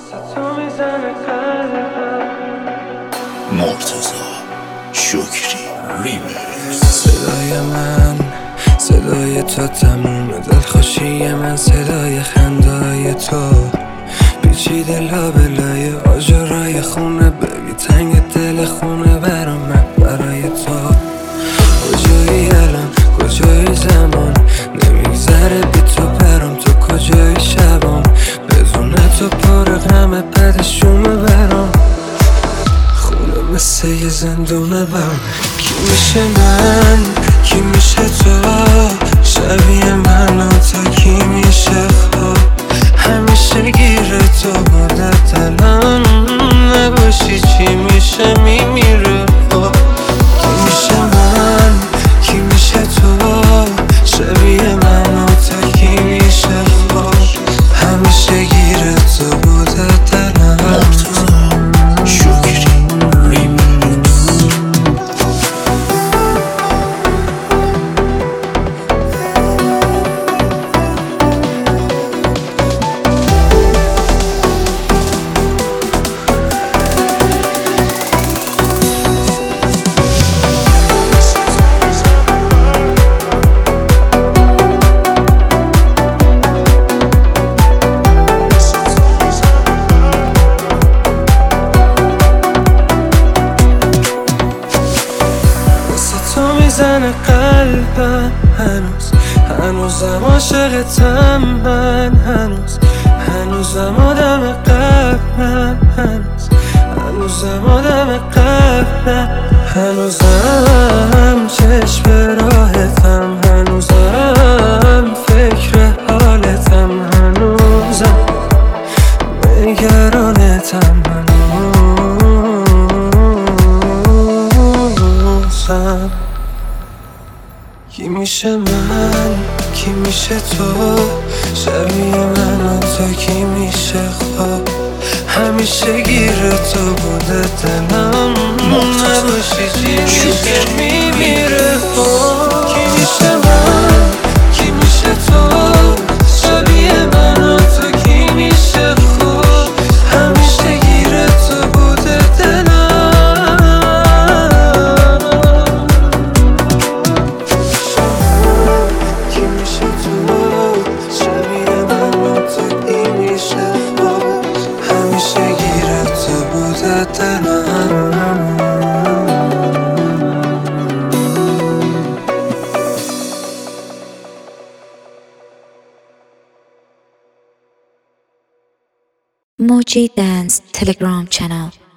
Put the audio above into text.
مرتضی شکری ریمیکس. صدای من صدای تو، تموم دلخوشی من صدای خندای تو، پیچیده لابلای آجرای خونه، ببی تنگ دل خونه برام، من برای تو. کجایی الان، کجایی زمان، نمیگذره بی تو برام، تو کجایی شبام، بدون تو پر غمه بعدشونه برام، خونه مثل یه زندونه برام. کی میشه من، کی میشه تو، شبیه من و تو کی میشه خواب، همیشه گیره تو بودت الان نباشی چی میشه میمیره. کی میشه من، کی میشه تو، شبیه من و تو کی میشه خواب، همیشه گیره تو بودت الان. مرتضی شکری ریمیکس. میزنه قلبم هنوزم عاشقتم من، هنوزم آدم قلبم، هنوزم آدم قلبم، هنوزم چشم به راهتم، هنوزم فکر حالتم، هنوزم نگرانتم، هنوزم. کی میشه من، کی میشه تو، شبیه من و تو کی میشه خواب، همیشه گیره تو بوده دلم نباشی چی میشه میمیره. کی میشه من، کی میشه تو، شبیه من و تو کی میشه خواب، همیشه گیره تو بوده دلم. Moji Dance Telegram channel.